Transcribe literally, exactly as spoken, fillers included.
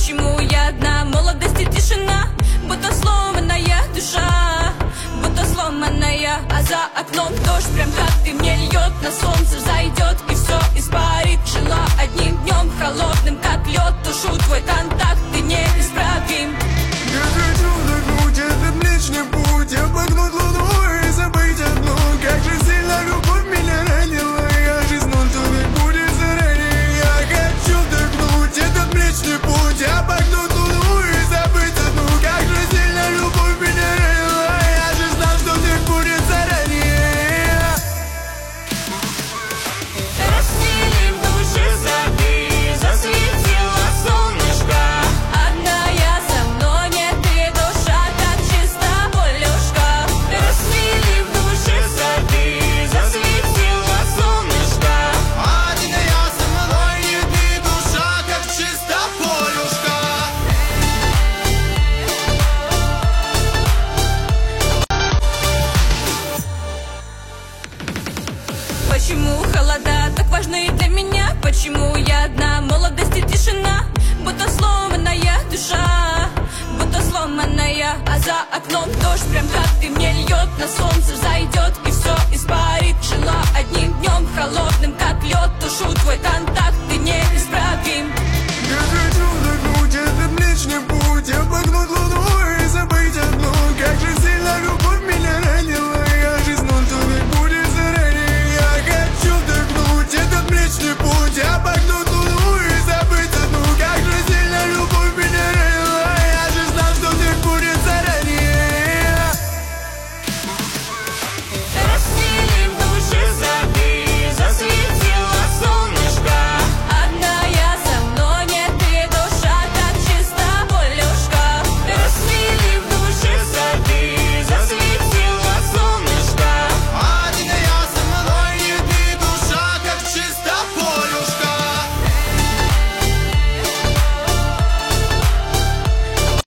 Почему я одна, молодость и тишина, будто сломанная душа, будто сломанная. А за окном дождь, прям как ты мне льет, на солнце взойдет и все испарит. Жила одним днем, холодным как лед, тушу твой контакт, ты неисправим. Я хочу вдохнуть этот млечный путь, обогнуть луну и забыть одну. Как же сильно любовь меня ранила, я жизнь ноль, то ведь будет заранее. Я хочу вдохнуть этот млечный путь, обогнуть луну и забыть одну. Как же сильно любовь меня ранила, я же знал, что так будет заранее. Расцвели в душе сады, засветило солнышко. Одна я со мной, нет, ты душа, как чиста полюшка. Расцвели в душе сады, засветило солнышко. Один я со мной, не ты, душа, как чиста полюшка. Почему холода так важны для меня? Почему я одна, молодость и тишина, будто сломанная душа, будто сломанная. А за окном дождь, прям как ты мне льет, на солнце взойдет и все испарит.